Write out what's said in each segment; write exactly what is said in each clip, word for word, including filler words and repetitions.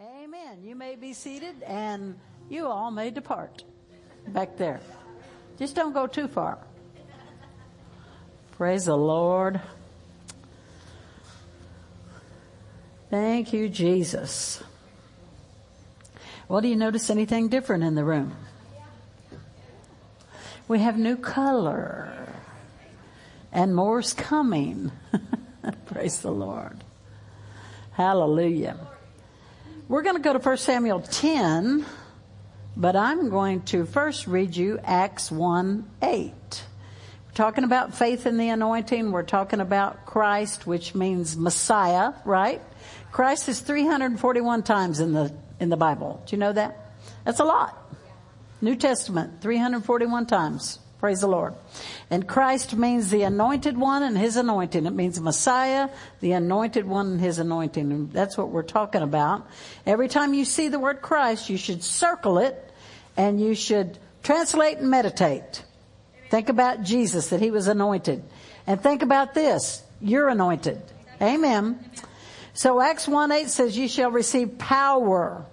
Amen. You may be seated, and you all may depart back there. Just don't go too far. Praise the Lord. Thank you, Jesus. Well, do you notice anything different in the room? We have new color, and more's coming. Praise the Lord. Hallelujah. We're going to go to First Samuel ten, but I'm going to first read you Acts one eight. We're talking about faith in the anointing. We're talking about Christ, which means Messiah, right? Christ is three hundred forty-one times in the in the Bible. Do you know that? That's a lot. New Testament, three hundred forty-one times. Praise the Lord. And Christ means the anointed one and his anointing. It means Messiah, the anointed one and his anointing. And that's what we're talking about. Every time you see the word Christ, you should circle it and you should translate and meditate. Think about Jesus, that he was anointed. And think about this. You're anointed. Amen. So Acts one eight says, you shall receive power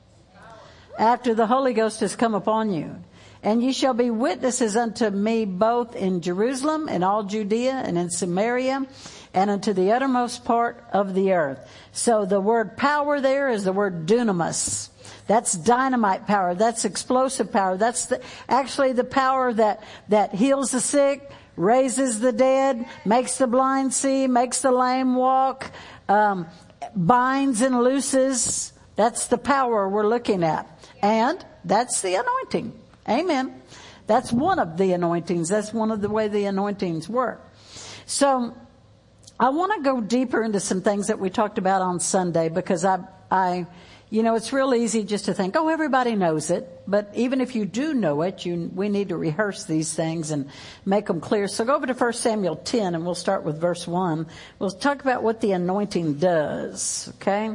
after the Holy Ghost has come upon you. And ye shall be witnesses unto me both in Jerusalem and all Judea and in Samaria and unto the uttermost part of the earth. So the word power there is the word dunamis. That's dynamite power. That's explosive power. That's the, actually the power that, that heals the sick, raises the dead, makes the blind see, makes the lame walk, um, binds and looses. That's the power we're looking at. And that's the anointing. Amen. That's one of the anointings. That's one of the way the anointings work. So I want to go deeper into some things that we talked about on Sunday, because I, I, you know, it's real easy just to think, oh, everybody knows it. But even if you do know it, you, we need to rehearse these things and make them clear. So go over to First Samuel ten, and we'll start with verse one. We'll talk about what the anointing does. Okay.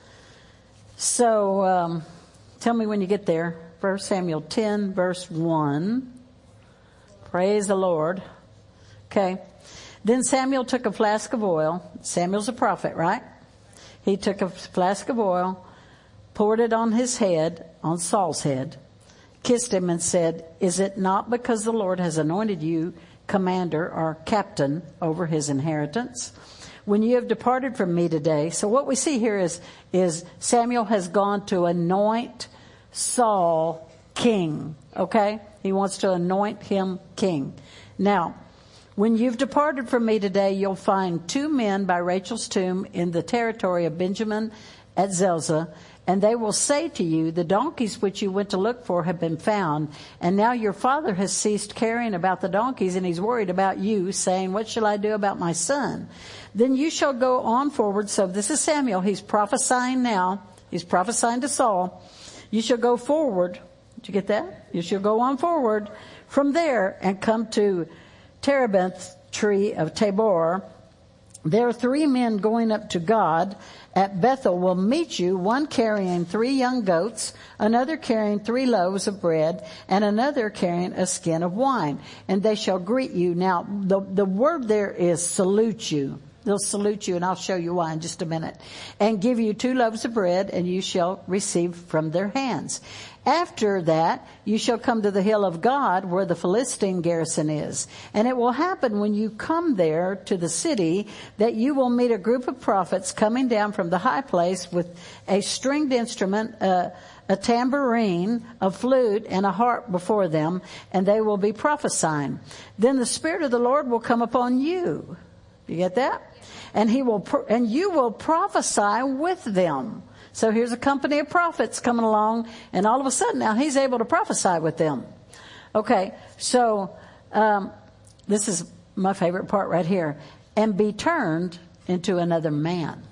So, um, tell me when you get there. First Samuel ten, verse one. Praise the Lord. Okay. Then Samuel took a flask of oil. Samuel's a prophet, right? He took a flask of oil, poured it on his head, on Saul's head, kissed him and said, is it not because the Lord has anointed you commander or captain over his inheritance? When you have departed from me today. So what we see here is, is Samuel has gone to anoint Saul king. Okay? He wants to anoint him king. Now, when you've departed from me today, you'll find two men by Rachel's tomb in the territory of Benjamin at Zelzah, and they will say to you, the donkeys which you went to look for have been found, and now your father has ceased caring about the donkeys, and he's worried about you, saying, what shall I do about my son? Then you shall go on forward. So this is Samuel. He's prophesying now. He's prophesying to Saul. You shall go forward. Did you get that? You shall go on forward from there and come to Terebinth tree of Tabor. There are three men going up to God at Bethel will meet you, one carrying three young goats, another carrying three loaves of bread, and another carrying a skin of wine. And they shall greet you. Now, the, the word there is salute you. They'll salute you, and I'll show you why in just a minute. And give you two loaves of bread, and you shall receive from their hands. After that, you shall come to the hill of God, where the Philistine garrison is. And it will happen when you come there to the city, that you will meet a group of prophets coming down from the high place with a stringed instrument, uh, a tambourine, a flute, and a harp before them, and they will be prophesying. Then the Spirit of the Lord will come upon you. You get that? And he will, and you will prophesy with them. So here's a company of prophets coming along, and all of a sudden now he's able to prophesy with them. Okay, so um, this is my favorite part right here. And be turned into another man.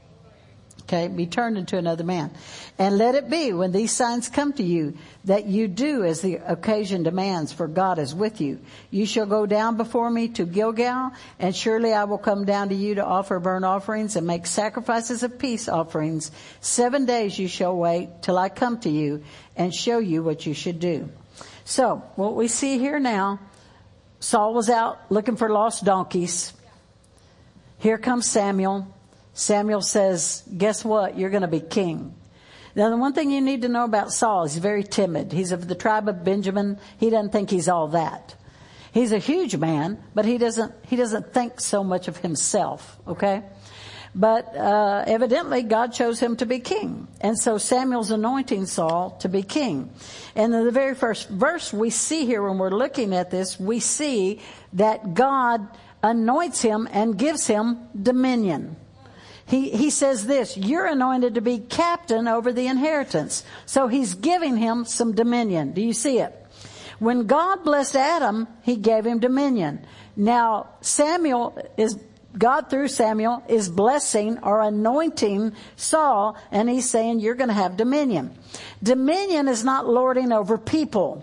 Okay, be turned into another man. And let it be, when these signs come to you, that you do as the occasion demands, for God is with you. You shall go down before me to Gilgal, and surely I will come down to you to offer burnt offerings and make sacrifices of peace offerings. Seven days you shall wait till I come to you and show you what you should do. So, what we see here now, Saul was out looking for lost donkeys. Here comes Samuel. Samuel says, guess what? You're going to be king. Now, the one thing you need to know about Saul is he's very timid. He's of the tribe of Benjamin. He doesn't think he's all that. He's a huge man, but he doesn't, he doesn't think so much of himself, okay? But uh, evidently God chose him to be king. And so Samuel's anointing Saul to be king. And in the very first verse we see here when we're looking at this, we see that God anoints him and gives him dominion. He, he says this, you're anointed to be captain over the inheritance. So he's giving him some dominion. Do you see it? When God blessed Adam, he gave him dominion. Now Samuel is... God through Samuel is blessing or anointing Saul, and he's saying you're going to have dominion. Dominion is not lording over people.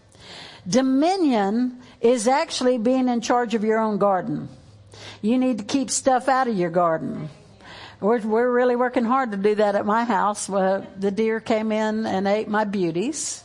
Dominion is actually being in charge of your own garden. You need to keep stuff out of your garden. We're, we're really working hard to do that at my house. Well, the deer came in and ate my beauties.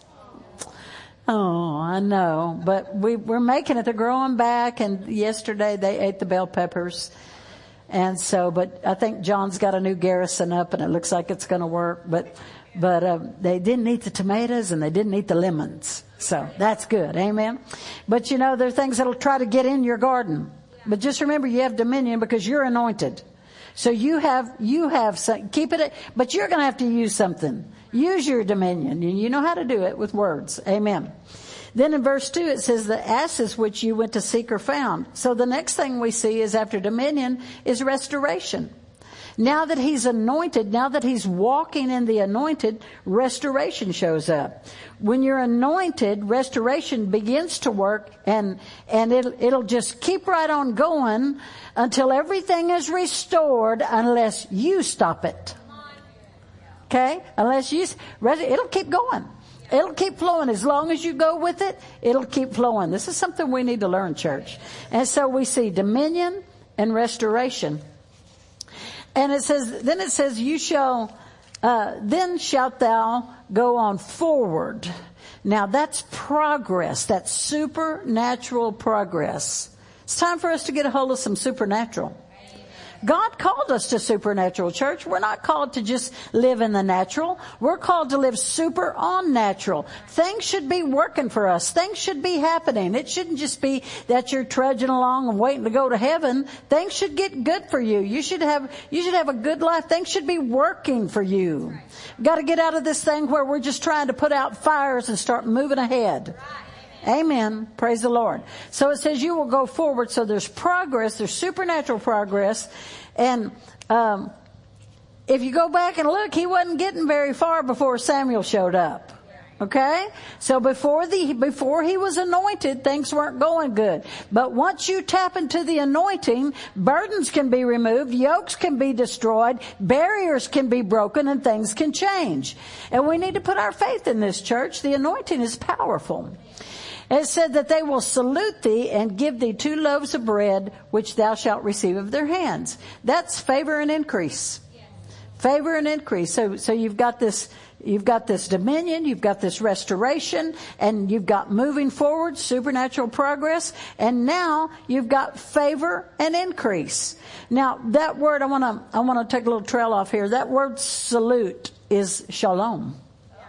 Oh, I know, but we, we're making it. They're growing back, and yesterday they ate the bell peppers. And so, but I think John's got a new garrison up, and it looks like it's going to work. But, but uh, they didn't eat the tomatoes, and they didn't eat the lemons. So that's good. Amen. But you know, there are things that'll try to get in your garden. But just remember, you have dominion because you're anointed. So you have, you have, some, keep it, but you're going to have to use something. Use your dominion. You know how to do it with words. Amen. Then in verse two, it says the asses which you went to seek are found. So the next thing we see is after dominion is restoration. Now that he's anointed, now that he's walking in the anointed, restoration shows up. When you're anointed, restoration begins to work, and, and it'll, it'll just keep right on going until everything is restored unless you stop it. Okay? Unless you, it'll keep going. It'll keep flowing. As long as you go with it, it'll keep flowing. This is something we need to learn, church. And so we see dominion and restoration. And it says, then it says, you shall, uh, then shalt thou go on forward. Now that's progress. That's supernatural progress. It's time for us to get a hold of some supernatural. God called us to supernatural, church. We're not called to just live in the natural. We're called to live super on natural. Things should be working for us. Things should be happening. It shouldn't just be that you're trudging along and waiting to go to heaven. Things should get good for you. You should have, you should have a good life. Things should be working for you. We've got to get out of this thing where we're just trying to put out fires and start moving ahead. Amen. Praise the Lord. So it says you will go forward. So there's progress. There's supernatural progress. And um, if you go back and look, he wasn't getting very far before Samuel showed up. Okay? So before the before he was anointed, things weren't going good. But once you tap into the anointing, burdens can be removed, yokes can be destroyed, barriers can be broken, and things can change. And we need to put our faith in this, church. The anointing is powerful. It said that they will salute thee and give thee two loaves of bread, which thou shalt receive of their hands. That's favor and increase. Favor and increase. So, so you've got this, you've got this dominion, you've got this restoration, and you've got moving forward, supernatural progress, and now you've got favor and increase. Now, that word, I want to, I want to take a little trail off here. That word salute is shalom.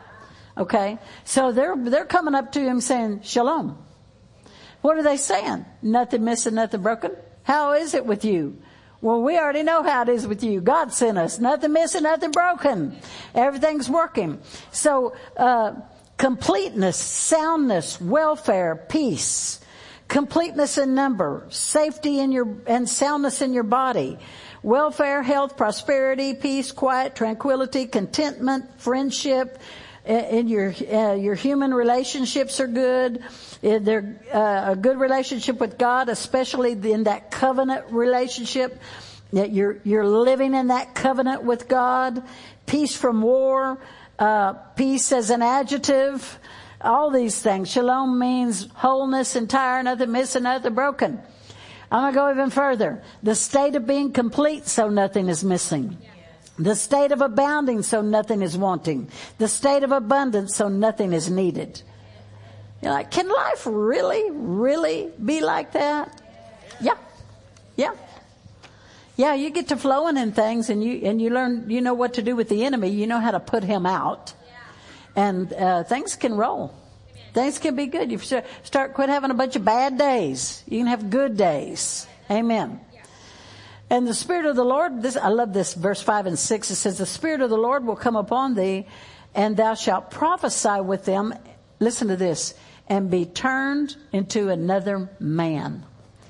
Okay, so they're they're coming up to him saying, Shalom. What are they saying? Nothing missing, nothing broken. How is it with you? Well, we already know how it is with you. God sent us. Nothing missing, nothing broken. Everything's working. So, uh, completeness, soundness, welfare, peace, completeness in number, safety in your, and soundness in your body, welfare, health, prosperity, peace, quiet, tranquility, contentment, friendship. In your uh, your human relationships are good. They're uh, a good relationship with God, especially in that covenant relationship. That you're you're living in that covenant with God. Peace from war, uh, peace as an adjective. All these things. Shalom means wholeness, entire, nothing missing, nothing broken. I'm going to go even further. The state of being complete, so nothing is missing. The state of abounding, so nothing is wanting. The state of abundance, so nothing is needed. You're like, can life really, really be like that? Yeah. Yeah. Yeah, you get to flowing in things, and you and you learn, you know what to do with the enemy. You know how to put him out, and uh, things can roll. Things can be good. You start quit having a bunch of bad days. You can have good days. Amen. And the Spirit of the Lord, this, I love this, verse five and six, it says, the Spirit of the Lord will come upon thee, and thou shalt prophesy with them. Listen to this. And be turned into another man.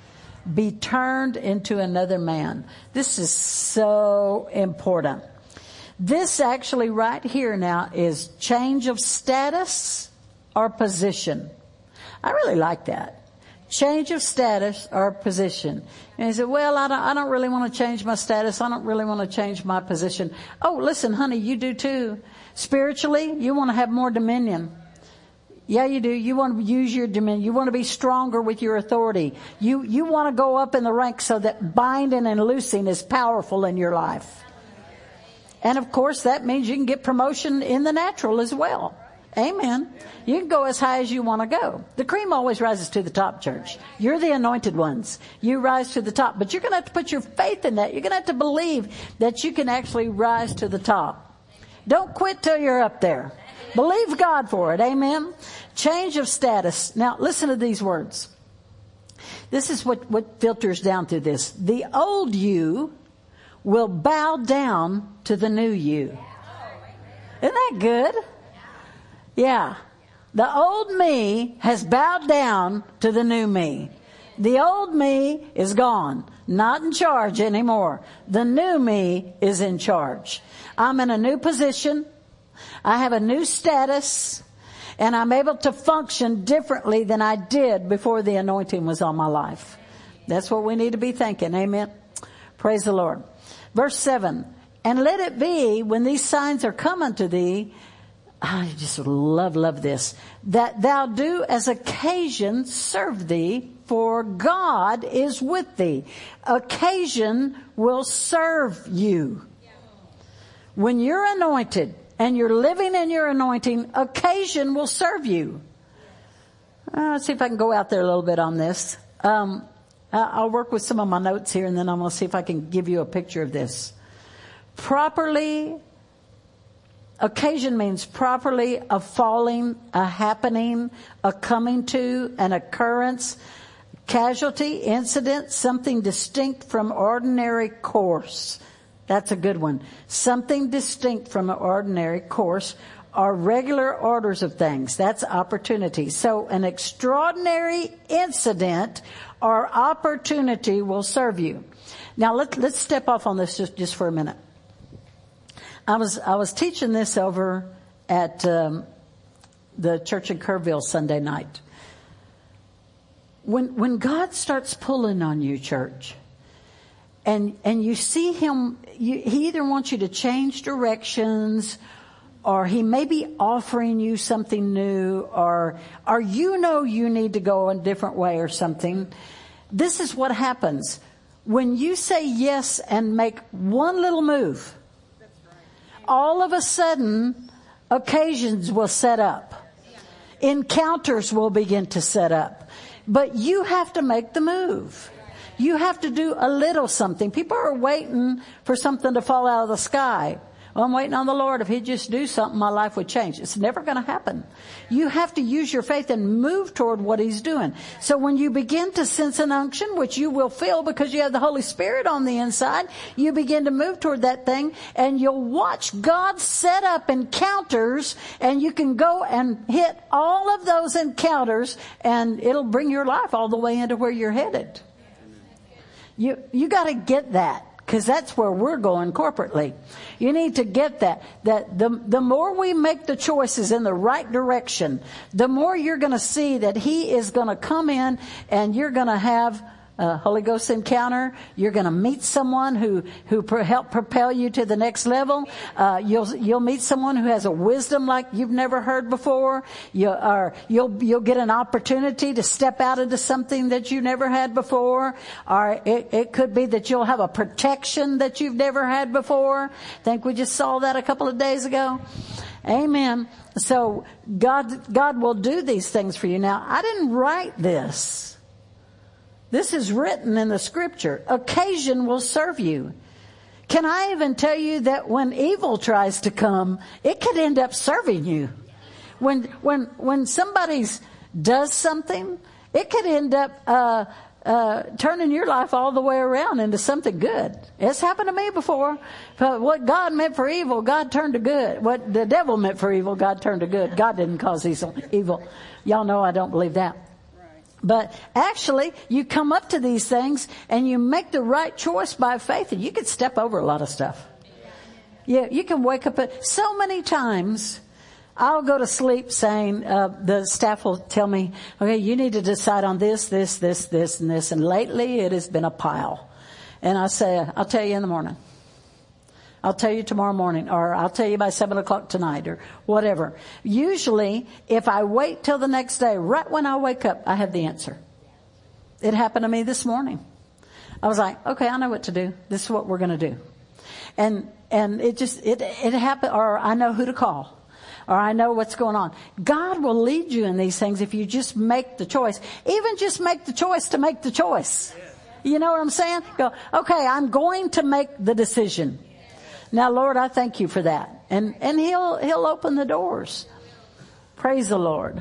Be turned into another man. This is so important. This actually right here now is change of status or position. I really like that. Change of status or position. And he said, well, I don't, I don't really want to change my status. I don't really want to change my position. Oh, listen, honey, you do too. Spiritually, you want to have more dominion. Yeah, you do. You want to use your dominion. You want to be stronger with your authority. You, you want to go up in the ranks so that binding and loosing is powerful in your life. And of course, that means you can get promotion in the natural as well. Amen. You can go as high as you want to go. The cream always rises to the top, church. You're the anointed ones. You rise to the top. But you're going to have to put your faith in that. You're going to have to believe that you can actually rise to the top. Don't quit till you're up there. Believe God for it. Amen. Change of status. Now, listen to these words. This is what, what filters down through this. The old you will bow down to the new you. Isn't that good? Yeah. The old me has bowed down to the new me. The old me is gone. Not in charge anymore. The new me is in charge. I'm in a new position. I have a new status. And I'm able to function differently than I did before the anointing was on my life. That's what we need to be thinking. Amen. Praise the Lord. Verse seven. And let it be when these signs are come unto thee, I just love, love this, that thou do as occasion serve thee, for God is with thee. Occasion will serve you. When you're anointed and you're living in your anointing, occasion will serve you. Uh, let's see if I can go out there a little bit on this. Um, I'll work with some of my notes here, and then I'm going to see if I can give you a picture of this. Properly, occasion means properly a falling, a happening, a coming to, an occurrence, casualty, incident, something distinct from ordinary course. That's a good one. Something distinct from an ordinary course are regular orders of things. That's opportunity. So an extraordinary incident or opportunity will serve you. Now let's, let's step off on this just, just for a minute. I was, I was teaching this over at, um, the church in Kerrville Sunday night. When, when God starts pulling on you, church, and, and you see him, you, he either wants you to change directions, or he may be offering you something new, or, or you know you need to go a different way or something. This is what happens. When you say yes and make one little move, all of a sudden, occasions will set up. Encounters will begin to set up. But you have to make the move. You have to do a little something. People are waiting for something to fall out of the sky. Well, I'm waiting on the Lord. If he'd just do something, my life would change. It's never going to happen. You have to use your faith and move toward what he's doing. So when you begin to sense an unction, which you will feel because you have the Holy Spirit on the inside, you begin to move toward that thing, and you'll watch God set up encounters, and you can go and hit all of those encounters, and it'll bring your life all the way into where you're headed. You, you got to get that. Because that's where we're going corporately. You need to get that. That the, the more we make the choices in the right direction, the more you're going to see that he is going to come in, and you're going to have a Holy Ghost encounter. You're going to meet someone who, who pro- help propel you to the next level. Uh, you'll, you'll meet someone who has a wisdom like you've never heard before. You are, you'll, you'll get an opportunity to step out into something that you never had before. Or it, it could be that you'll have a protection that you've never had before. I think we just saw that a couple of days ago. Amen. So God, God will do these things for you. Now, I didn't write this. This is written in the scripture. Occasion will serve you. Can I even tell you that when evil tries to come, it could end up serving you? When, when, when somebody's does something, it could end up, uh, uh, turning your life all the way around into something good. It's happened to me before. But what God meant for evil, God turned to good. What the devil meant for evil, God turned to good. God didn't cause evil. Y'all know I don't believe that. But actually, you come up to these things and you make the right choice by faith, and you can step over a lot of stuff. Yeah, you can wake up at so many times. I'll go to sleep saying, uh, the staff will tell me, okay, you need to decide on this, this, this, this, and this. And lately it has been a pile. And I say, I'll tell you in the morning. I'll tell you tomorrow morning, or I'll tell you by seven o'clock tonight, or whatever. Usually, if I wait till the next day, right when I wake up, I have the answer. It happened to me this morning. I was like, okay, I know what to do. This is what we're going to do. And, and it just, it, it happened, or I know who to call, or I know what's going on. God will lead you in these things if you just make the choice. Even just make the choice to make the choice. You know what I'm saying? Go, okay, I'm going to make the decision. Now, Lord, I thank you for that. And, and he'll, he'll open the doors. Praise the Lord.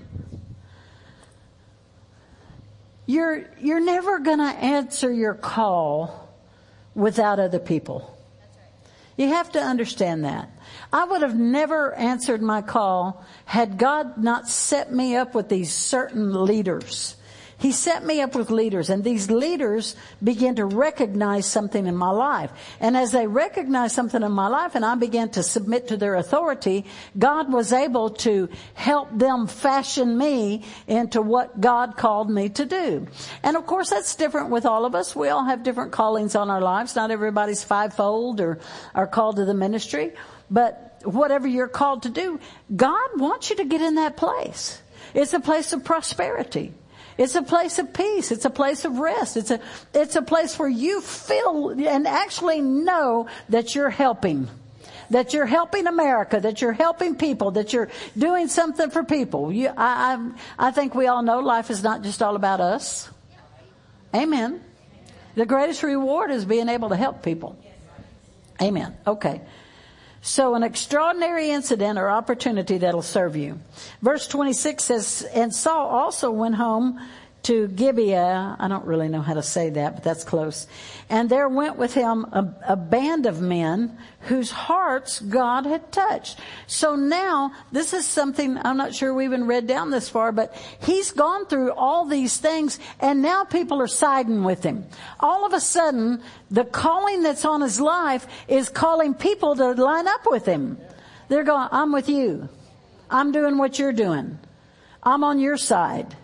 You're, you're never going to answer your call without other people. You have to understand that. I would have never answered my call had God not set me up with these certain leaders. He set me up with leaders, and these leaders began to recognize something in my life. And as they recognized something in my life and I began to submit to their authority, God was able to help them fashion me into what God called me to do. And of course, that's different with all of us. We all have different callings on our lives. Not everybody's fivefold or are called to the ministry. But whatever you're called to do, God wants you to get in that place. It's a place of prosperity. It's a place of peace. It's a place of rest. It's a, it's a place where you feel and actually know that you're helping. That you're helping America, that you're helping people, that you're doing something for people. You, I, I, I think we all know life is not just all about us. Amen. The greatest reward is being able to help people. Amen. Okay. So an extraordinary incident or opportunity that'll serve you. Verse twenty-six says, and Saul also went home to Gibeah. I don't really know how to say that, but that's close. And there went with him a, a band of men whose hearts God had touched. So now, this is something, I'm not sure we even read down this far, but he's gone through all these things, and now people are siding with him. All of a sudden, the calling that's on his life is calling people to line up with him. They're going, I'm with you. I'm doing what you're doing. I'm on your side.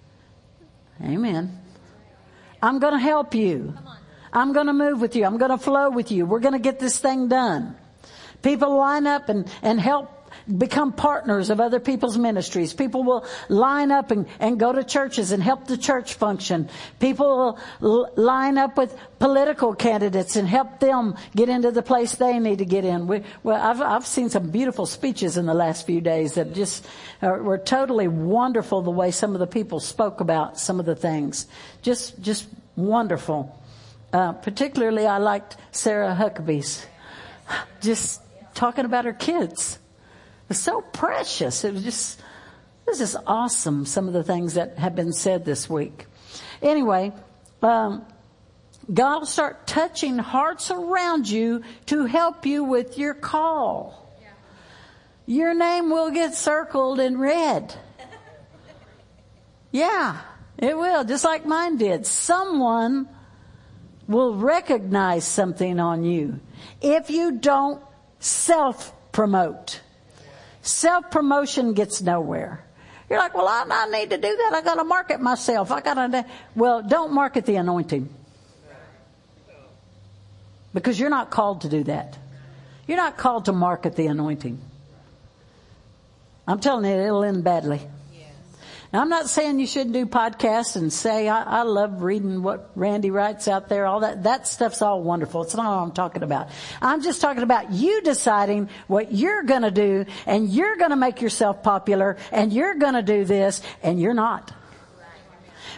Amen. I'm going to help you. I'm going to move with you. I'm going to flow with you. We're going to get this thing done. People line up and, and help become partners of other people's ministries. People will line up and, and go to churches and help the church function. People will l- line up with political candidates and help them get into the place they need to get in. We, well, I've, I've seen some beautiful speeches in the last few days that just are, were totally wonderful, the way some of the people spoke about some of the things. Just, just wonderful. Uh, particularly I liked Sarah Huckabee's. Just talking about her kids. It was so precious. It was just, this is awesome, some of the things that have been said this week. Anyway, um, God will start touching hearts around you to help you with your call. Yeah. Your name will get circled in red. Yeah, it will, just like mine did. Someone will recognize something on you if you don't self-promote. Self-promotion gets nowhere. You're like, well, I, I need to do that. I got to market myself. I got to. Well, don't market the anointing, because you're not called to do that. You're not called to market the anointing. I'm telling you, it'll end badly. Now, I'm not saying you shouldn't do podcasts and say, I, I love reading what Randy writes out there. All that, that stuff's all wonderful. It's not what I'm talking about. I'm just talking about you deciding what you're going to do, and you're going to make yourself popular, and you're going to do this, and you're not.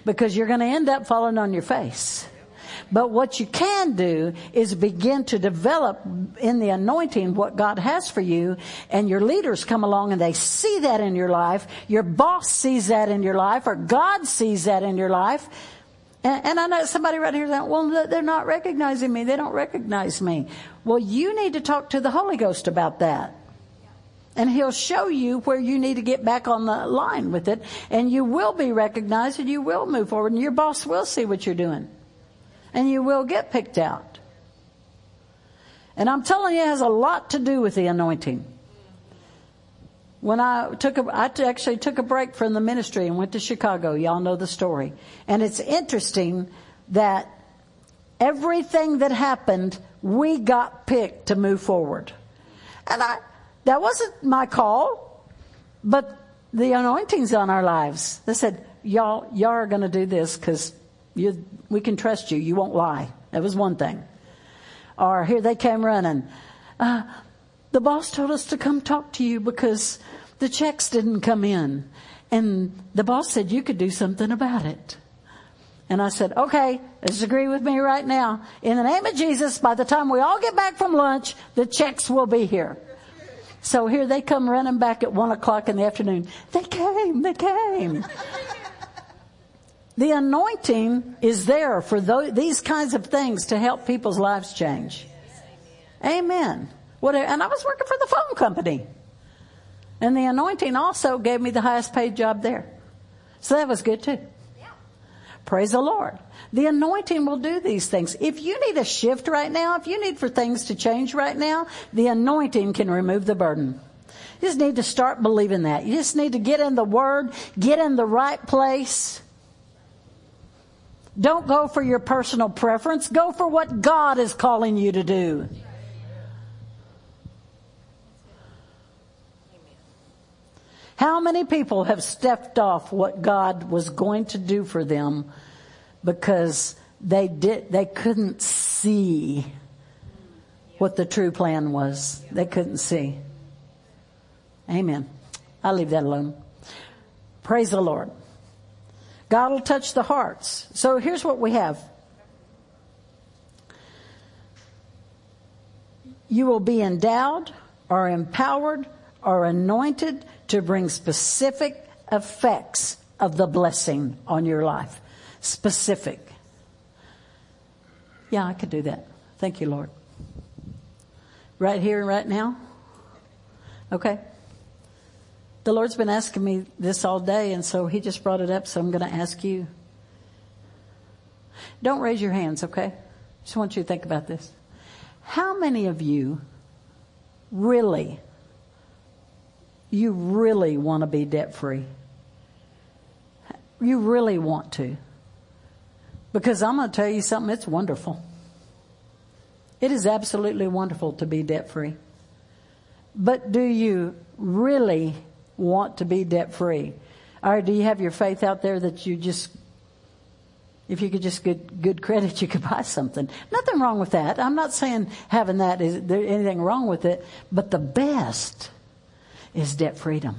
because you're going to end up falling on your face. But what you can do is begin to develop in the anointing what God has for you, and your leaders come along and they see that in your life. Your boss sees that in your life, or God sees that in your life. And, and I know somebody right here saying, well, they're not recognizing me. They don't recognize me. Well, you need to talk to the Holy Ghost about that. And He'll show you where you need to get back on the line with it. And you will be recognized, and you will move forward, and your boss will see what you're doing. And you will get picked out. And I'm telling you, it has a lot to do with the anointing. When I took a, I actually took a break from the ministry and went to Chicago. Y'all know the story. And it's interesting that everything that happened, we got picked to move forward. And I, that wasn't my call, but the anointing's on our lives. They said, y'all, y'all are going to do this because You, we can trust you. You won't lie. That was one thing. Or here they came running. Uh, the boss told us to come talk to you because the checks didn't come in. And the boss said you could do something about it. And I said, okay, let's agree with me right now. In the name of Jesus, by the time we all get back from lunch, the checks will be here. So here they come running back at one o'clock in the afternoon. They came, they came. The anointing is there for those, these kinds of things to help people's lives change. Amen. What, and I was working for the phone company. And the anointing also gave me the highest paid job there. So that was good too. Praise the Lord. The anointing will do these things. If you need a shift right now, if you need for things to change right now, the anointing can remove the burden. You just need to start believing that. You just need to get in the Word, get in the right place. Don't go for your personal preference. Go for what God is calling you to do. How many people have stepped off what God was going to do for them because they did, they couldn't see what the true plan was. They couldn't see. Amen. I'll leave that alone. Praise the Lord. God will touch the hearts. So here's what we have. You will be endowed or empowered or anointed to bring specific effects of the blessing on your life. Specific. Yeah, I could do that. Thank you, Lord. Right here and right now? Okay. The Lord's been asking me this all day, and so He just brought it up, so I'm going to ask you. Don't raise your hands, okay? Just want you to think about this. How many of you really, you really want to be debt-free? You really want to. Because I'm going to tell you something, it's wonderful. It is absolutely wonderful to be debt-free. But do you really want to be debt-free? Or do you have your faith out there that you just, if you could just get good credit, you could buy something? Nothing wrong with that. I'm not saying having that is there anything wrong with it, but the best is debt freedom.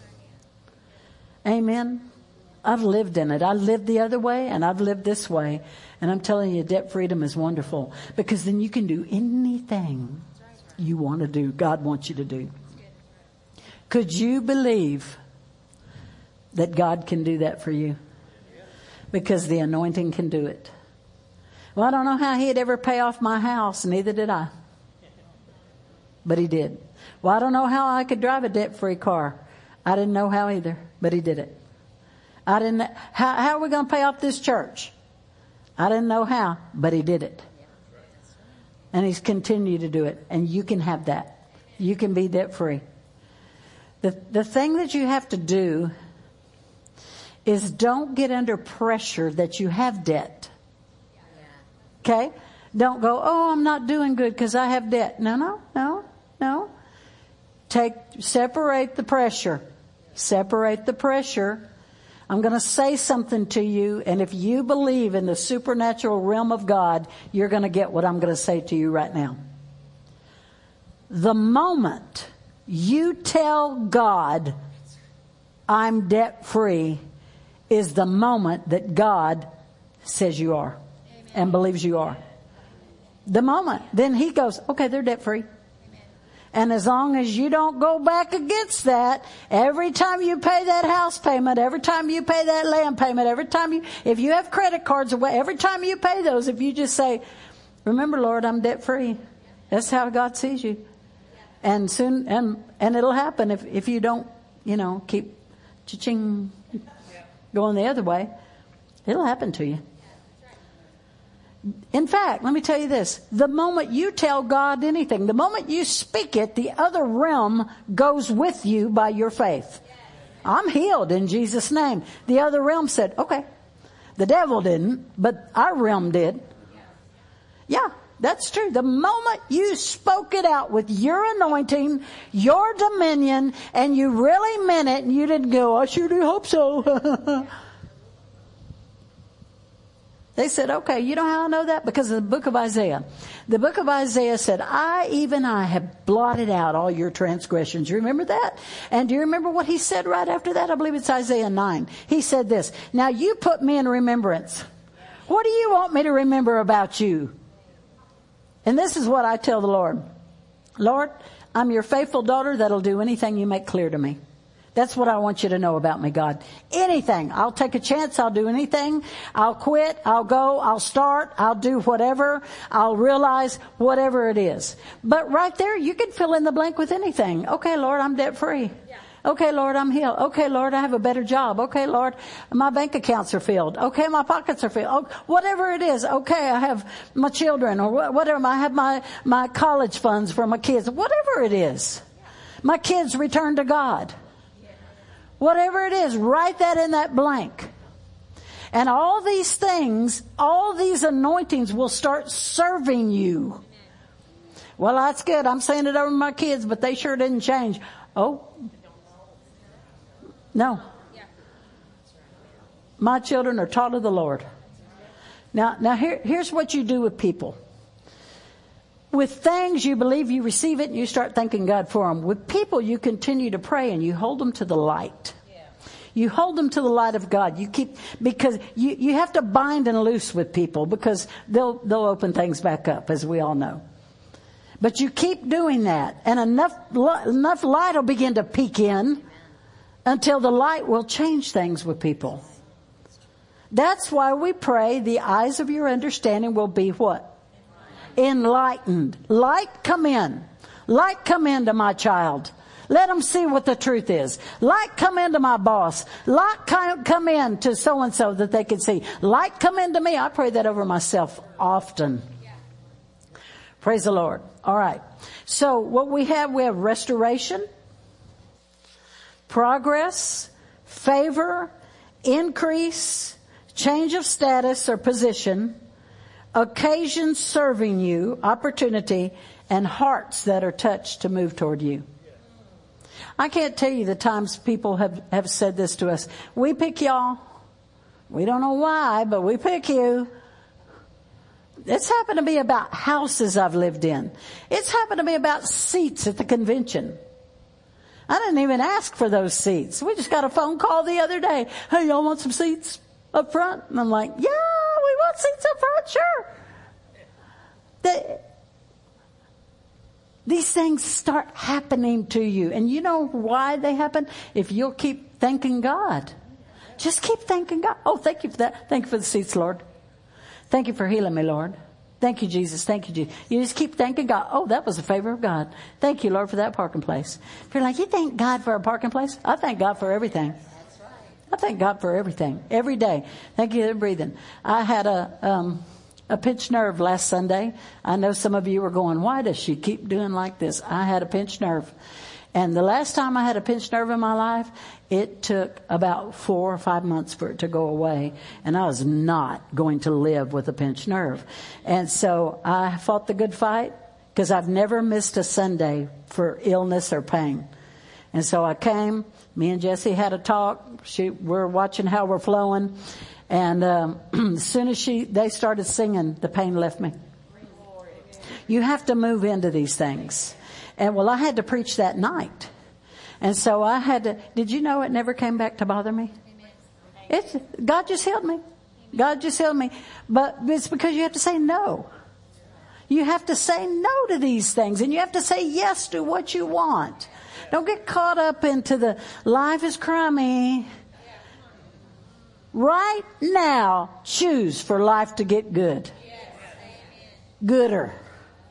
Amen. I've lived in it. I lived the other way and I've lived this way. And I'm telling you, debt freedom is wonderful because then you can do anything you want to do, God wants you to do. Could you believe that God can do that for you? Because the anointing can do it. Well, I don't know how He'd ever pay off my house. Neither did I. But He did. Well, I don't know how I could drive a debt-free car. I didn't know how either, but He did it. I didn't. How, how are we going to pay off this church? I didn't know how, but He did it. And He's continued to do it. And you can have that. You can be debt-free. The, the thing that you have to do is don't get under pressure that you have debt. Okay? Don't go, oh, I'm not doing good because I have debt. No, no, no, no. Take, separate the pressure. Separate the pressure. I'm going to say something to you, and if you believe in the supernatural realm of God, you're going to get what I'm going to say to you right now. The moment you tell God, I'm debt free, is the moment that God says you are and believes you are. The moment. Then he goes, okay, they're debt free. And as long as you don't go back against that, every time you pay that house payment, every time you pay that land payment, every time you, if you have credit cards, every time you pay those, if you just say, remember, Lord, I'm debt free. That's how God sees you. And soon, and, and it'll happen if, if you don't, you know, keep cha-ching going the other way. It'll happen to you. In fact, let me tell you this. The moment you tell God anything, the moment you speak it, the other realm goes with you by your faith. I'm healed in Jesus' name. The other realm said, okay. The devil didn't, but our realm did. Yeah, that's true. The moment you spoke it out with your anointing, your dominion, and you really meant it, and you didn't go, I sure do hope so. They said, okay, you know how I know that? Because of the book of Isaiah. The book of Isaiah said, I, even I, have blotted out all your transgressions. You remember that? And do you remember what he said right after that? I believe it's Isaiah nine. He said this, now you put me in remembrance. What do you want me to remember about you? And this is what I tell the Lord. Lord, I'm your faithful daughter that'll do anything you make clear to me. That's what I want you to know about me, God. Anything. I'll take a chance. I'll do anything. I'll quit. I'll go. I'll start. I'll do whatever. I'll realize whatever it is. But right there, you can fill in the blank with anything. Okay, Lord, I'm debt free. Okay, Lord, I'm healed. Okay, Lord, I have a better job. Okay, Lord, my bank accounts are filled. Okay, my pockets are filled. Oh, whatever it is. Okay, I have my children or whatever. I have my, my college funds for my kids. Whatever it is. My kids return to God. Whatever it is, write that in that blank. And all these things, all these anointings will start serving you. Well, that's good. I'm saying it over my kids, but they sure didn't change. Oh, no. My children are taught of the Lord. Now, now here, here's what you do with people. With things, you believe, you receive it, and you start thanking God for them. With people, you continue to pray, and you hold them to the light. You hold them to the light of God. You keep, because you, you have to bind and loose with people, because they'll, they'll open things back up, as we all know. But you keep doing that, and enough, enough light will begin to peek in until the light will change things with people. That's why we pray the eyes of your understanding will be what? Enlightened. Light come in. Light come into my child. Let them see what the truth is. Light come into my boss. Light come in to so-and-so that they can see. Light come into me. I pray that over myself often. Praise the Lord. All right. So what we have, we have restoration, progress, favor, increase, change of status or position, occasions serving you, opportunity, and hearts that are touched to move toward you. I can't tell you the times people have, have said this to us. We pick y'all. We don't know why, but we pick you. It's happened to be about houses I've lived in. It's happened to be about seats at the convention. I didn't even ask for those seats. We just got a phone call the other day. Hey, y'all want some seats up front? And I'm like, yeah, we want seats up front, sure. The, these things start happening to you. And you know why they happen? If you'll keep thanking God. Just keep thanking God. Oh, thank you for that. Thank you for the seats, Lord. Thank you for healing me, Lord. Thank you, Jesus. Thank you, Jesus. You just keep thanking God. Oh, that was a favor of God. Thank you, Lord, for that parking place. If you're like, you thank God for a parking place? I thank God for everything. I thank God for everything. Every day. Thank you for breathing. I had a, um, a pinched nerve last Sunday. I know some of you were going, why does she keep doing like this? I had a pinched nerve. And the last time I had a pinched nerve in my life, it took about four or five months for it to go away. And I was not going to live with a pinched nerve. And so I fought the good fight because I've never missed a Sunday for illness or pain. And so I came, me and Jessie had a talk. She, we're watching how we're flowing. And um, as soon as she, they started singing, the pain left me. You have to move into these things. And well, I had to preach that night. And so I had to, did you know it never came back to bother me? It's, God just healed me. God just healed me. But it's because you have to say no. You have to say no to these things, and you have to say yes to what you want. Don't get caught up into the life is crummy. Right now, choose for life to get good. Gooder.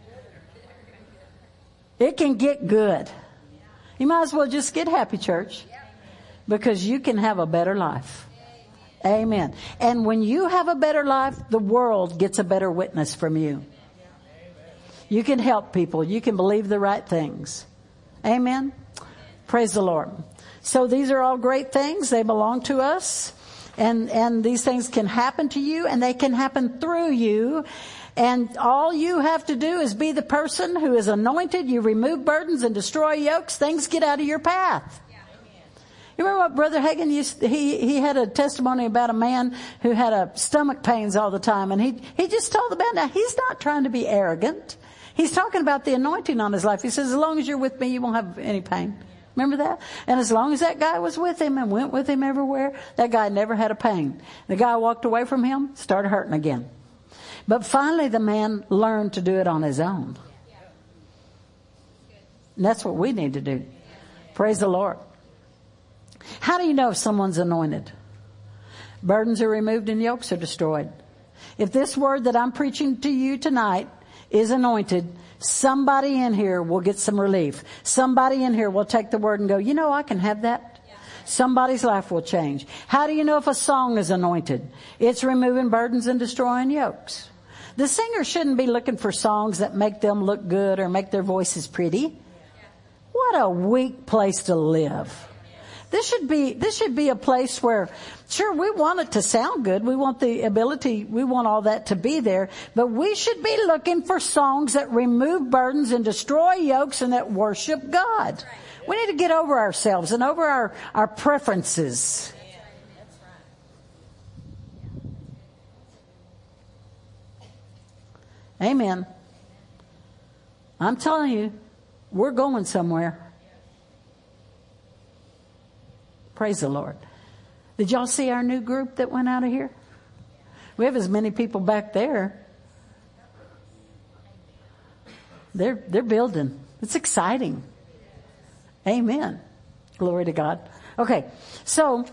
It can get good. You might as well just get happy, church, because you can have a better life. Amen. And when you have a better life, the world gets a better witness from you. You can help people. You can believe the right things. Amen. Praise the Lord. So these are all great things. They belong to us. And, and these things can happen to you, and they can happen through you. And all you have to do is be the person who is anointed. You remove burdens and destroy yokes. Things get out of your path. You remember what Brother Hagin used, he, he had a testimony about a man who had a stomach pains all the time. And he, he just told the man, now he's not trying to be arrogant. He's talking about the anointing on his life. He says, as long as you're with me, you won't have any pain. Remember that? And as long as that guy was with him and went with him everywhere, that guy never had a pain. The guy walked away from him, started hurting again. But finally the man learned to do it on his own. And that's what we need to do. Praise the Lord. How do you know if someone's anointed? Burdens are removed and yokes are destroyed. If this word that I'm preaching to you tonight is anointed, somebody in here will get some relief. Somebody in here will take the word and go, you know, I can have that. Somebody's life will change. How do you know if a song is anointed? It's removing burdens and destroying yokes. The singer shouldn't be looking for songs that make them look good or make their voices pretty. What a weak place to live. This should be, this should be a place where, sure, we want it to sound good. We want the ability, we want all that to be there. But we should be looking for songs that remove burdens and destroy yokes and that worship God. We need to get over ourselves and over our, our preferences. Amen. I'm telling you, we're going somewhere. Praise the Lord. Did y'all see our new group that went out of here? We have as many people back there. They're, they're building. It's exciting. Amen. Glory to God. Okay. So,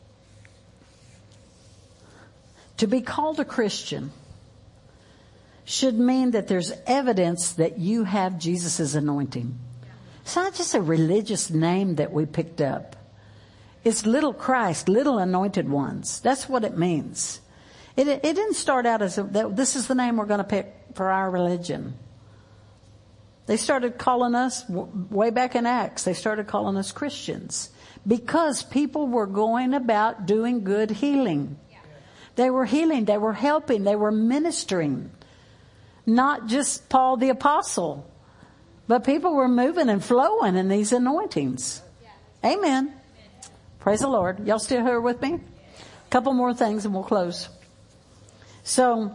to be called a Christian should mean that there's evidence that you have Jesus' anointing. It's not just a religious name that we picked up. It's little Christ, little anointed ones. That's what it means. It, it didn't start out as a, that this is the name we're going to pick for our religion. They started calling us, way back in Acts, they started calling us Christians because people were going about doing good healing. They were healing, they were helping, they were ministering. Not just Paul the Apostle, but people were moving and flowing in these anointings. Amen. Praise the Lord. Y'all still here with me? A couple more things and we'll close. So,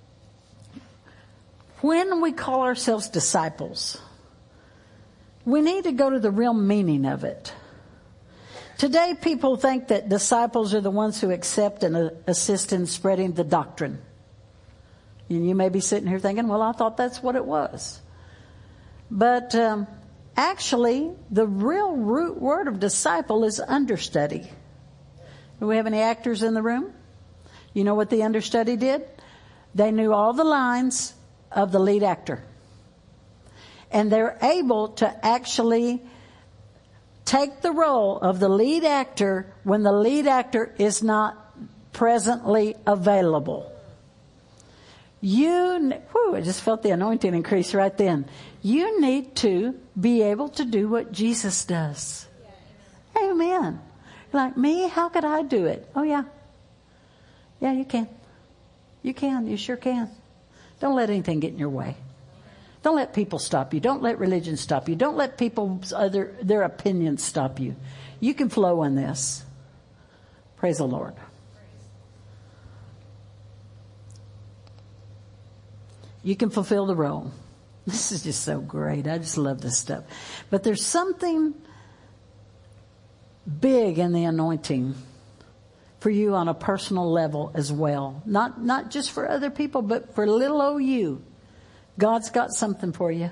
when we call ourselves disciples, we need to go to the real meaning of it. Today, people think that disciples are the ones who accept and assist in spreading the doctrine. And you may be sitting here thinking, well, I thought that's what it was. But um, actually, the real root word of disciple is understudy. Do we have any actors in the room? You know what the understudy did? They knew all the lines of the lead actor. And they're able to actually take the role of the lead actor when the lead actor is not presently available. You, whew, I just felt the anointing increase right then. You need to be able to do what Jesus does. Yeah, amen. Amen. Like me, how could I do it? Oh yeah. Yeah, you can. You can. You sure can. Don't let anything get in your way. Don't let people stop you. Don't let religion stop you. Don't let people's other, their opinions stop you. You can flow in this. Praise the Lord. You can fulfill the role. This is just so great. I just love this stuff. But there's something big in the anointing for you on a personal level as well. Not, not just for other people, but for little old you. God's got something for you.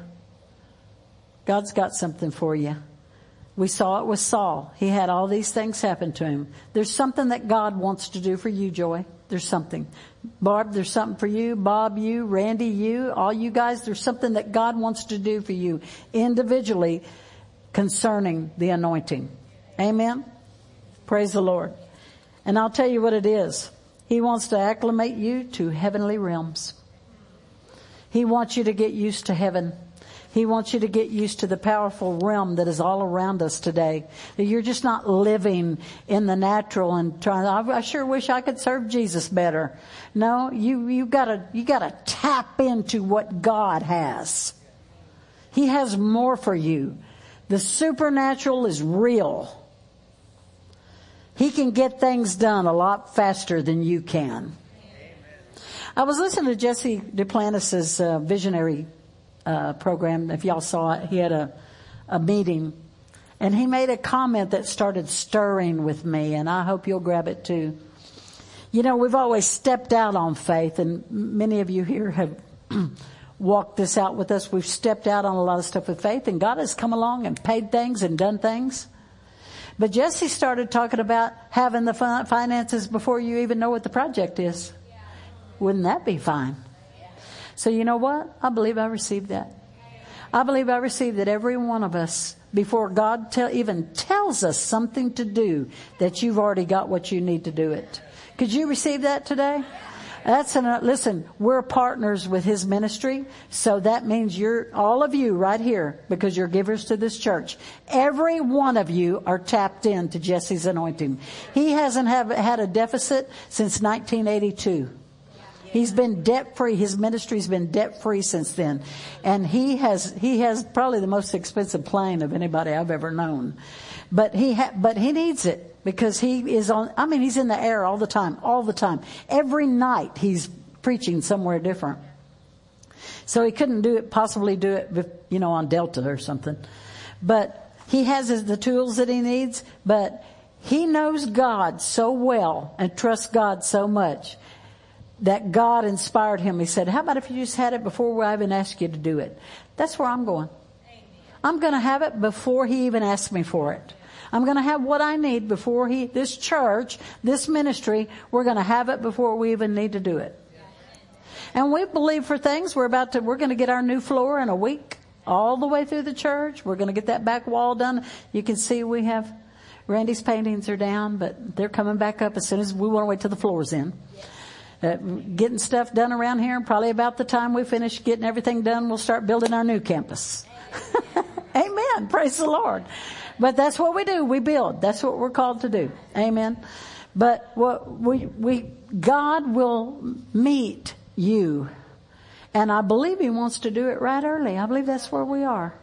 God's got something for you. We saw it with Saul. He had all these things happen to him. There's something that God wants to do for you, Joy. There's something. Barb, there's something for you. Bob, you. Randy, you. All you guys, there's something that God wants to do for you individually concerning the anointing. Amen? Praise the Lord. And I'll tell you what it is. He wants to acclimate you to heavenly realms. He wants you to get used to heaven. He wants you to get used to the powerful realm that is all around us today. That you're just not living in the natural and trying, I sure wish I could serve Jesus better. No, you, you gotta, you gotta tap into what God has. He has more for you. The supernatural is real. He can get things done a lot faster than you can. I was listening to Jesse Duplantis' uh, visionary uh, program. If y'all saw it, he had a, a meeting, and he made a comment that started stirring with me, and I hope you'll grab it too. You know, we've always stepped out on faith, and many of you here have walked this out with us. We've stepped out on a lot of stuff with faith, and God has come along and paid things and done things. But Jesse started talking about having the finances before you even know what the project is. Wouldn't that be fine? So you know what? I believe I received that. I believe I received that every one of us, before God tell, even tells us something to do, that you've already got what you need to do it. Could you receive that today? That's an, listen, we're partners with his ministry. So that means you're, all of you right here, because you're givers to this church. Every one of you are tapped into Jesse's anointing. He hasn't have, had a deficit since nineteen eighty-two. He's been debt free. His ministry's been debt free since then. And he has, he has probably the most expensive plane of anybody I've ever known. But he ha, but he needs it because he is on, I mean, he's in the air all the time, all the time. Every night he's preaching somewhere different. So he couldn't do it, possibly do it, you know, on Delta or something. But he has his, the tools that he needs, but he knows God so well and trusts God so much that God inspired him. He said, how about if you just had it before I even asked you to do it? That's where I'm going. I'm going to have it before he even asks me for it. I'm going to have what I need before he, this church, this ministry, we're going to have it before we even need to do it. And we believe for things. We're about to, we're going to get our new floor in a week, all the way through the church. We're going to get that back wall done. You can see we have, Randy's paintings are down, but they're coming back up as soon as we want to wait till the floor's in. Uh, getting stuff done around here, and probably about the time we finish getting everything done, we'll start building our new campus. Amen. Praise the Lord. But that's what we do. We build. That's what we're called to do. Amen. But what we, we, God will meet you. And I believe he wants to do it right early. I believe that's where we are.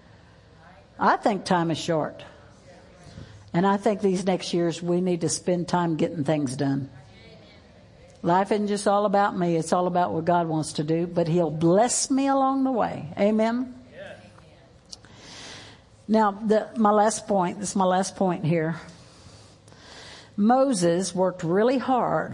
I think time is short. And I think these next years we need to spend time getting things done. Life isn't just all about me. It's all about what God wants to do. But he'll bless me along the way. Amen. Yes. Now, the, my last point. This is my last point here. Moses worked really hard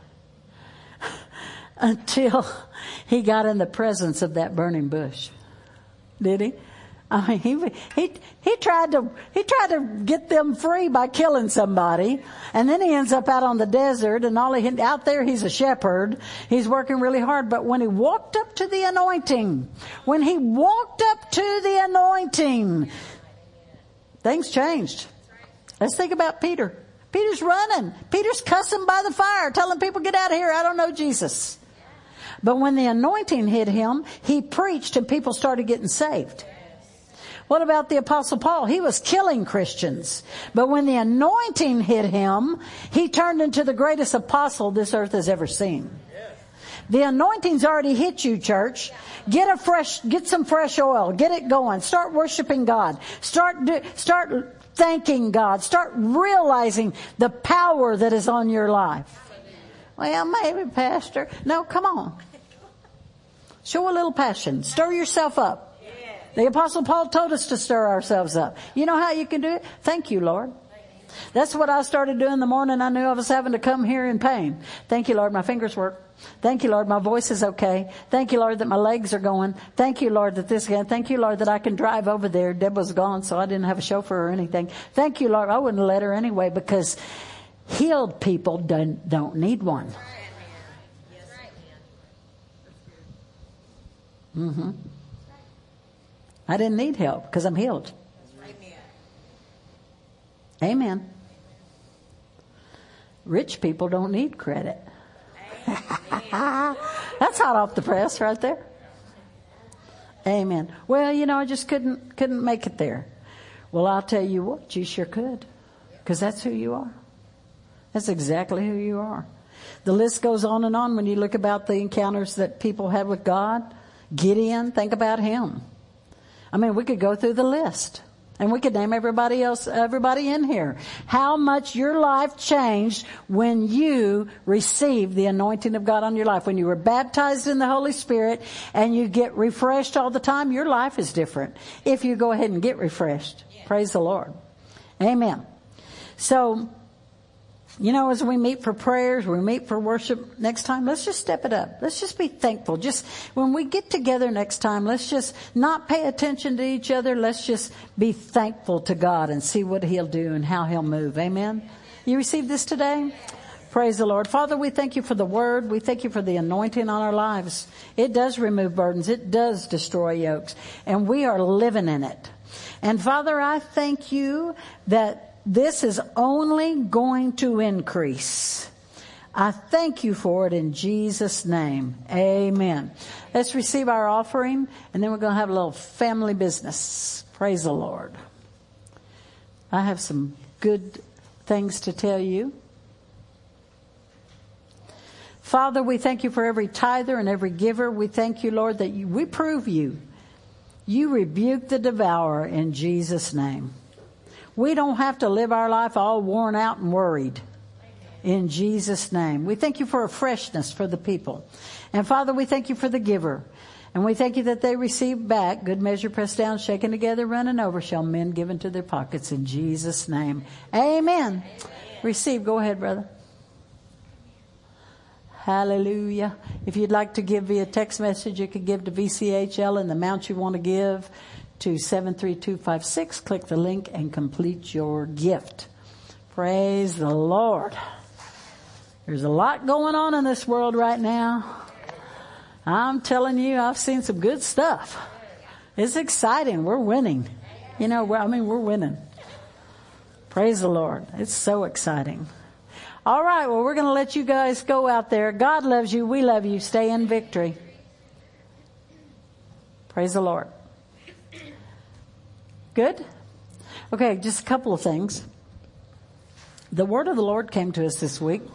until he got in the presence of that burning bush. Did he? I mean, he, he, he tried to, he tried to get them free by killing somebody. And then he ends up out on the desert, and all he, out there he's a shepherd. He's working really hard. But when he walked up to the anointing, when he walked up to the anointing, things changed. Let's think about Peter. Peter's running. Peter's cussing by the fire, telling people, get out of here. I don't know Jesus. But when the anointing hit him, he preached and people started getting saved. What about the Apostle Paul? He was killing Christians. But when the anointing hit him, he turned into the greatest apostle this earth has ever seen. The anointing's already hit you, church. Get a fresh, get some fresh oil. Get it going. Start worshiping God. Start, do, start thanking God. Start realizing the power that is on your life. Well, maybe, Pastor. No, come on. Show a little passion. Stir yourself up. The Apostle Paul told us to stir ourselves up. You know how you can do it? Thank you, Lord. That's what I started doing the morning I knew I was having to come here in pain. Thank you, Lord, my fingers work. Thank you, Lord, my voice is okay. Thank you, Lord, that my legs are going. Thank you, Lord, that this again. Thank you, Lord, that I can drive over there. Deb was gone, so I didn't have a chauffeur or anything. Thank you, Lord. I wouldn't let her anyway, because healed people don't, don't need one. Mm-hmm. I didn't need help because I'm healed. Amen. Rich people don't need credit. That's hot off the press right there. Amen. Well, you know, I just couldn't couldn't make it there. Well, I'll tell you what, you sure could, because that's who you are. That's exactly who you are. The list goes on and on when you look about the encounters that people had with God. Gideon, think about him. I mean, we could go through the list. And we could name everybody else, everybody in here. How much your life changed when you received the anointing of God on your life. When you were baptized in the Holy Spirit and you get refreshed all the time, your life is different. If you go ahead and get refreshed. Yeah. Praise the Lord. Amen. So, you know, as we meet for prayers, we meet for worship next time, let's just step it up. Let's just be thankful. Just when we get together next time, let's just not pay attention to each other. Let's just be thankful to God and see what He'll do and how He'll move. Amen. You received this today? Praise the Lord. Father, we thank you for the word. We thank you for the anointing on our lives. It does remove burdens. It does destroy yokes. And we are living in it. And Father, I thank you that this is only going to increase. I thank you for it in Jesus' name. Amen. Let's receive our offering, and then we're going to have a little family business. Praise the Lord. I have some good things to tell you. Father, we thank you for every tither and every giver. We thank you, Lord, that you, we prove you. You rebuke the devourer in Jesus' name. We don't have to live our life all worn out and worried. In Jesus' name. We thank you for a freshness for the people. And Father, we thank you for the giver. And we thank you that they receive back, good measure pressed down, shaken together, running over, shall men give into their pockets in Jesus' name. Amen. Amen. Receive. Go ahead, brother. Hallelujah. If you'd like to give via text message, you could give to V C H L and the amount you want to give to seven three two five six. Click the link and complete your gift. Praise the Lord. There's a lot going on in this world right now. I'm telling you, I've seen some good stuff. It's exciting. We're winning. You know, I mean, we're winning. Praise the Lord. It's so exciting. All right, well, we're going to let you guys go out there. God loves you. We love you. Stay in victory. Praise the Lord. Good? Okay, just a couple of things. The word of the Lord came to us this week.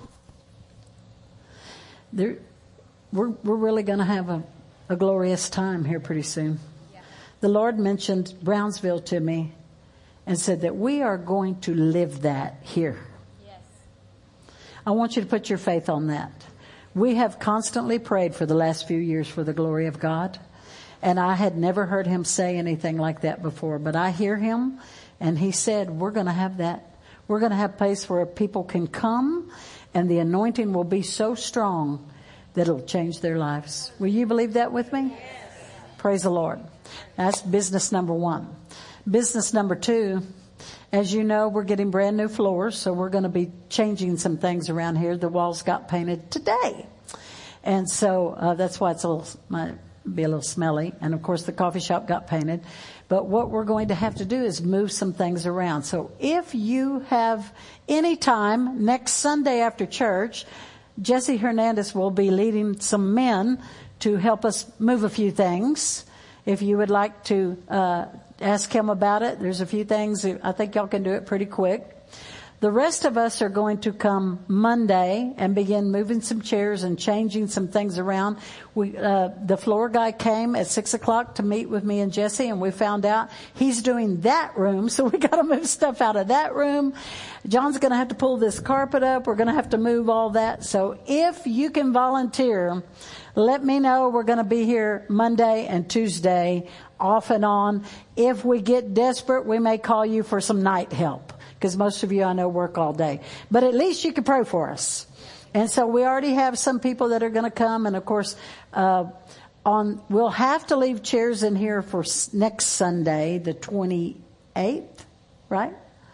There, we're, we're really going to have a, a glorious time here pretty soon. Yeah. The Lord mentioned Brownsville to me and said that we are going to live that here. Yes. I want you to put your faith on that. We have constantly prayed for the last few years for the glory of God. And I had never heard him say anything like that before. But I hear him, and he said, we're going to have that. We're going to have a place where people can come, and the anointing will be so strong that it'll change their lives. Will you believe that with me? Yes. Praise the Lord. That's business number one. Business number two, as you know, we're getting brand new floors, so we're going to be changing some things around here. The walls got painted today. And so uh, that's why it's a little... My, be a little smelly. And of course the coffee shop got painted. But what we're going to have to do is move some things around. So if you have any time next Sunday after church, Jesse Hernandez will be leading some men to help us move a few things. If you would like to uh ask him about it, there's a few things. I think y'all can do it pretty quick. The rest of us are going to come Monday and begin moving some chairs and changing some things around. We, uh, the floor guy came at six o'clock to meet with me and Jesse, and we found out he's doing that room. So we got to move stuff out of that room. John's going to have to pull this carpet up. We're going to have to move all that. So if you can volunteer, let me know. We're going to be here Monday and Tuesday off and on. If we get desperate, we may call you for some night help. because most of you I know work all day. But at least you can pray for us. And so we already have some people that are going to come. And of course, uh, on, we'll have to leave chairs in here for next Sunday, the twenty-eighth, right?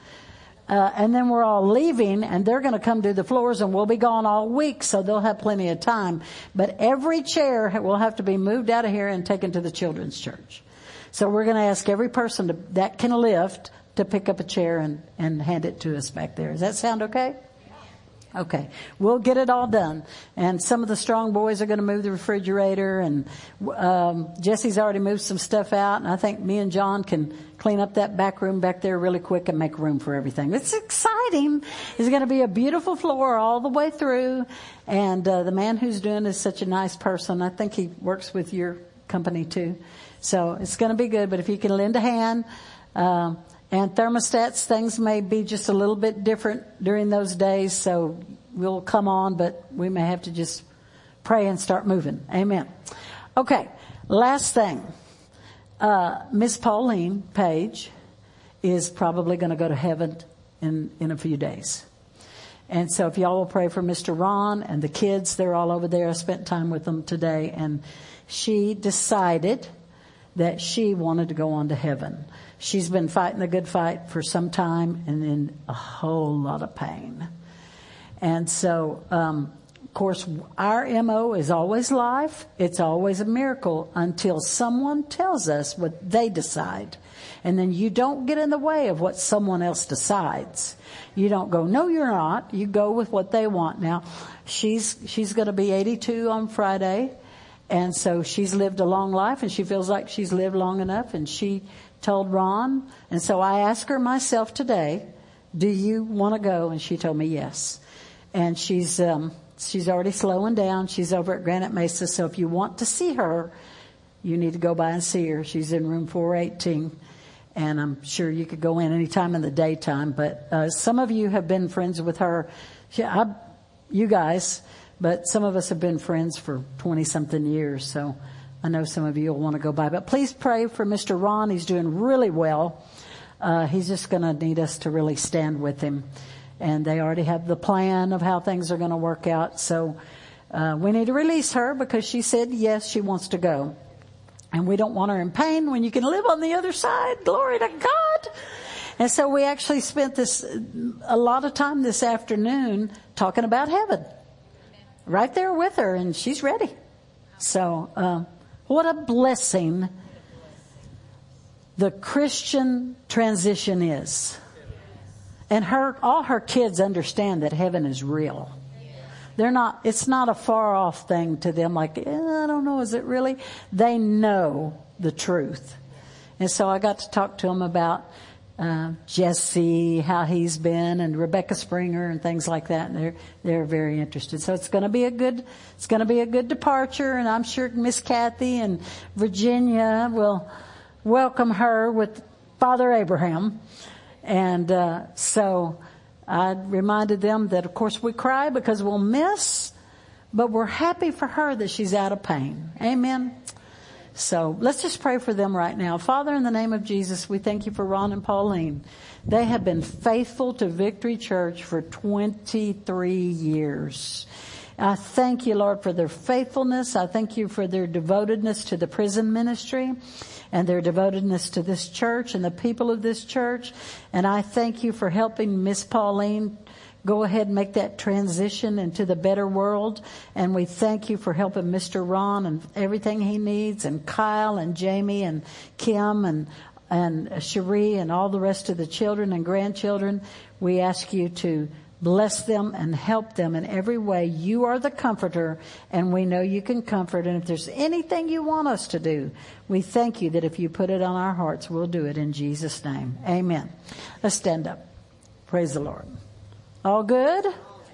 Uh, and then we're all leaving, and they're going to come do the floors, and we'll be gone all week, so they'll have plenty of time. But every chair will have to be moved out of here and taken to the children's church. So we're going to ask every person to, that can lift to pick up a chair and, and hand it to us back there. Does that sound okay? Okay. We'll get it all done. And some of the strong boys are going to move the refrigerator, and um Jesse's already moved some stuff out, and I think me and John can clean up that back room back there really quick and make room for everything. It's exciting. It's going to be a beautiful floor all the way through. And uh, the man who's doing it is such a nice person. I think he works with your company too. So it's going to be good. But if you can lend a hand, um, and thermostats, things may be just a little bit different during those days. So we'll come on, but we may have to just pray and start moving. Amen. Okay. Last thing. Uh, Miss Pauline Page is probably going to go to heaven in, in a few days. And so if y'all will pray for Mister Ron and the kids, they're all over there. I spent time with them today, and she decided that she wanted to go on to heaven. She's been fighting the good fight for some time and in a whole lot of pain. And so, um, of course, our M O is always life. It's always a miracle until someone tells us what they decide. And then you don't get in the way of what someone else decides. You don't go, no, you're not. You go with what they want. Now, she's, she's going to be eighty-two on Friday. And so she's lived a long life, and she feels like she's lived long enough. And she told Ron. And so I asked her myself today, do you want to go? And she told me yes. And she's, um, she's already slowing down. She's over at Granite Mesa. So if you want to see her, you need to go by and see her. She's in room four eighteen. And I'm sure you could go in any time in the daytime. But uh, some of you have been friends with her. She, I, you guys, but some of us have been friends for twenty-something years. So I know some of you will want to go by. But please pray for Mister Ron. He's doing really well. Uh, he's just going to need us to really stand with him. And they already have the plan of how things are going to work out. So uh, we need to release her because she said, yes, she wants to go. And we don't want her in pain when you can live on the other side. Glory to God. And so we actually spent this a lot of time this afternoon talking about heaven. Right there with her, and she's ready. So uh, what a blessing the Christian transition is. And her, all her kids understand that heaven is real. They're not, it's not a far off thing to them like, eh, I don't know, is it really? They know the truth. And so I got to talk to them about uh, Jesse, how he's been, and Rebecca Springer and things like that. And they're, they're very interested. So it's going to be a good, it's going to be a good departure. And I'm sure Miss Kathy and Virginia will welcome her with Father Abraham. And, uh, so I reminded them that, of course, we cry because we'll miss, but we're happy for her that she's out of pain. Amen. So let's just pray for them right now. Father, in the name of Jesus, we thank you for Ron and Pauline. They have been faithful to Victory Church for twenty-three years. I thank you, Lord, for their faithfulness. I thank you for their devotedness to the prison ministry and their devotedness to this church and the people of this church. And I thank you for helping Miss Pauline go ahead and make that transition into the better world. And we thank you for helping Mister Ron and everything he needs, and Kyle and Jamie and Kim and and Cherie and all the rest of the children and grandchildren. We ask you to bless them and help them in every way. You are the comforter, and we know you can comfort. And if there's anything you want us to do, we thank you that if you put it on our hearts, we'll do it in Jesus' name. Amen. Let's stand up. Praise the Lord. All good?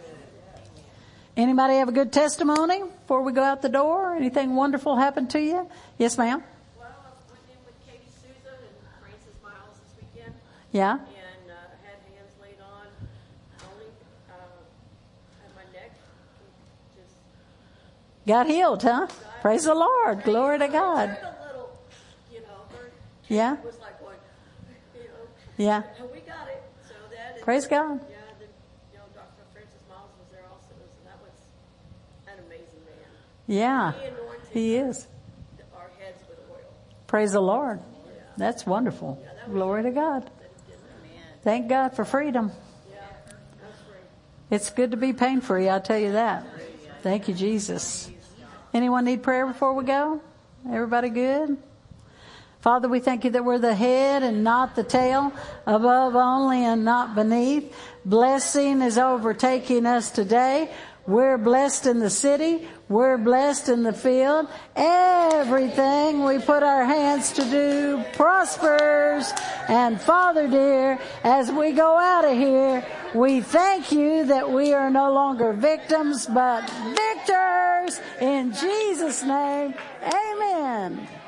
Anybody have a good testimony before we go out the door? Anything wonderful happened to you? Yes, ma'am. Well, I went in with Katie Souza and Francis Miles this weekend. Yeah. And uh, had hands laid on. Only uh, had my neck just got healed, huh? got Praise the Lord. Glory to God. hurt a little, you know. Hurt. Yeah. It was like going, you know. Yeah. And we got it. So that Praise God. Yeah, the, you know, Doctor Francis Miles was there also, so that was an amazing man. Yeah, He anointed he is. our heads with oil. Praise the Lord. Yeah. That's wonderful. Yeah, that was Glory to God. that he did that. Thank God for freedom. Yeah, that's free. It's good to be pain free, I'll tell you that. Thank you, Jesus. Anyone need prayer before we go? Everybody good? Father, we thank you that we're the head and not the tail, above only and not beneath. Blessing is overtaking us today. We're blessed in the city. We're blessed in the field. Everything we put our hands to do prospers. And Father dear, as we go out of here, we thank you that we are no longer victims, but victors. In Jesus' name, amen.